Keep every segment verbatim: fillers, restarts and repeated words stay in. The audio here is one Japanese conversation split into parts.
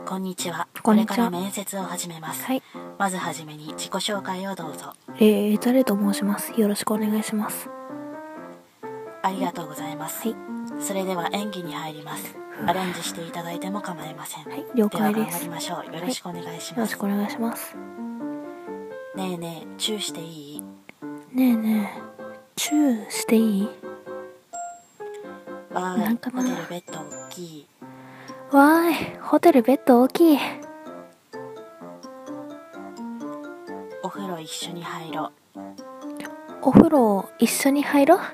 こんにちは。 こんにちは。 これから面接を始めます。 はい。 まずはじめに自己紹介をどうぞ。 えー、誰と申します。よろしくお願いします。 ありがとうございます。 はい。 それでは演技に入ります。アレンジしていただいても構いません。 はい、了解です。 では頑張りましょう。よろしくお願いします。 よろしくお願いします。 ねえねえ、チューしていい？ ねえねえ、チューしていい？ わーい、 なんかなホテルベッド大きい。 わーい、ホテルベッド大きい。 お風呂一緒に入ろう。 お風呂一緒に入ろう。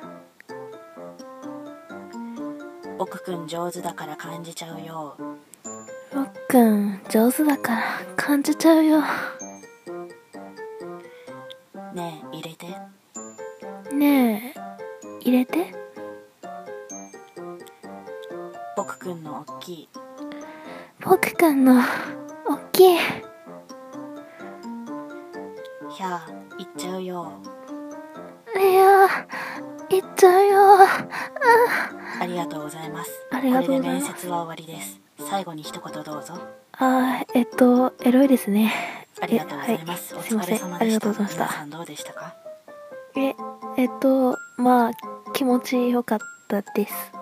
奥くん上手だから感じちゃうよ。 ろっくん上手だから感じちゃうよ。 ねえ、入れて。 ねえ、入れて。 僕くんの大きい。 僕くんの大きい。 ひゃー、いっちゃうよ。 いやー、いっちゃうよ。 ありがとうございます。 ありがとうございます。 これで面接は終わりです。最後に一言どうぞ。 あー、えっと、エロいですね。 ありがとうございます。 はい、 おすいません。 疲れ様ありでした。 がとうございました。 皆さんどうでしたか？ え、えっと、まあ、気持ちよかったです。